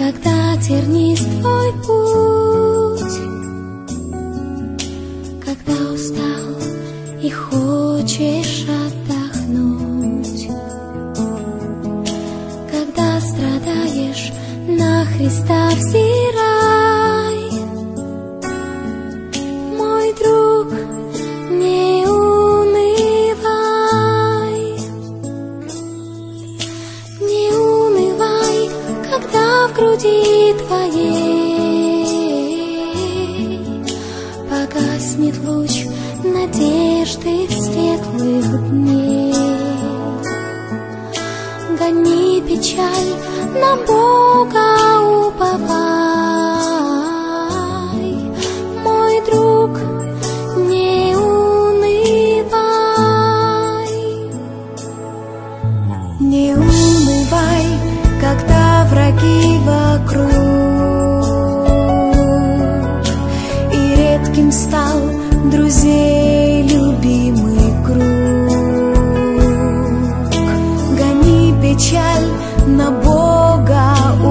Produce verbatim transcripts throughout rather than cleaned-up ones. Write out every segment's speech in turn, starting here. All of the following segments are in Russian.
когда тернист твой путь, когда устал и хочешь отдохнуть, когда страдаешь, на Христа взирай. Мой друг, не унывай, не унывай, когда в груди твоей погаснет луч надежды светлых дней. Гони печаль, на Бога уповай. Мой друг, не унывай, не унывай, когда враги вокруг, и редким стал друзей любимый круг. Гони печаль, на Бога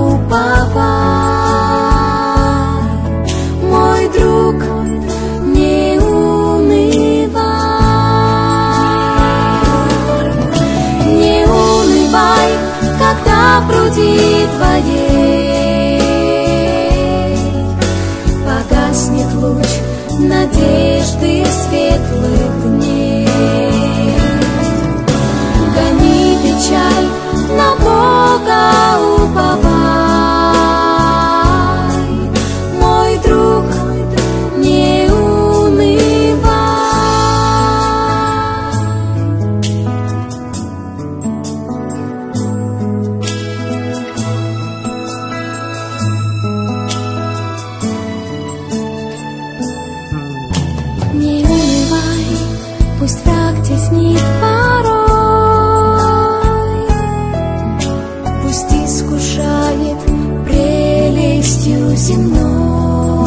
уповай. Мой друг, не унывай, не унывай, когда в груди твоей погаснет луч надежды светлых дней. Гони печаль, на Бога уповай. Мой друг, не унывай. Не унывай, пусть враг теснит порой, пусть искушает прелестью земной,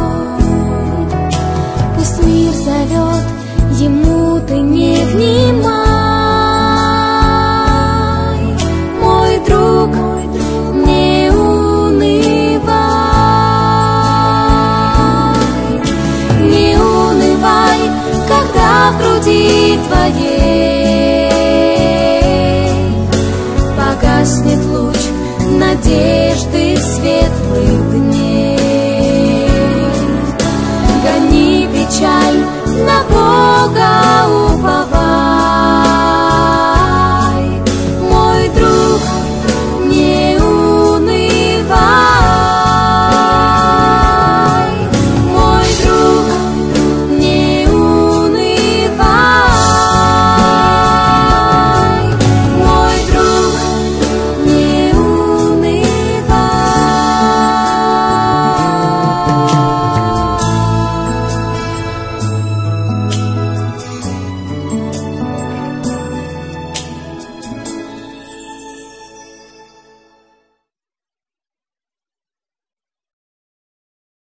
пусть мир зовет, ему ты не внимай. Мой друг, не унывай, не унывай, когда в груди твоей погаснет луч надежды светлых